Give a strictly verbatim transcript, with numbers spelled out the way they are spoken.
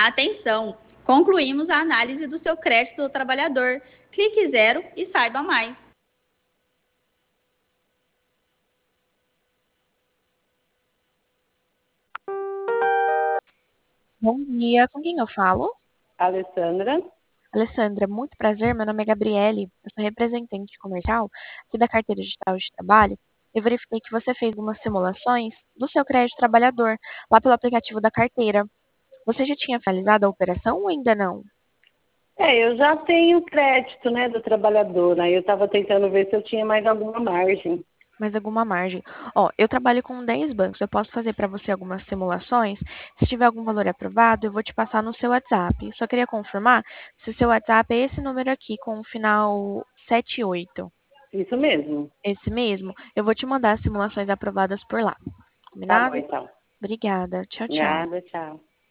Atenção! Concluímos a análise do seu crédito do trabalhador. Clique zero e saiba mais. Bom dia, com quem eu falo? Alessandra. Alessandra, muito prazer, meu nome é Gabriele, eu sou representante comercial aqui da Carteira Digital de Trabalho. Eu verifiquei que você fez algumas simulações do seu crédito trabalhador lá pelo aplicativo da carteira. Você já tinha finalizado a operação ou ainda não? É, eu já tenho crédito, né, do trabalhador. Aí eu estava tentando ver se eu tinha mais alguma margem. Mais alguma margem? Ó, eu trabalho com dez bancos, eu posso fazer para você algumas simulações. Se tiver algum valor aprovado, eu vou te passar no seu WhatsApp. Só queria confirmar se o seu WhatsApp é esse número aqui com o final setenta e oito. Isso mesmo. Esse mesmo? Eu vou te mandar as simulações aprovadas por lá. Tá bom, Combinado? então. Obrigada. Tchau, tchau. Nada, tchau.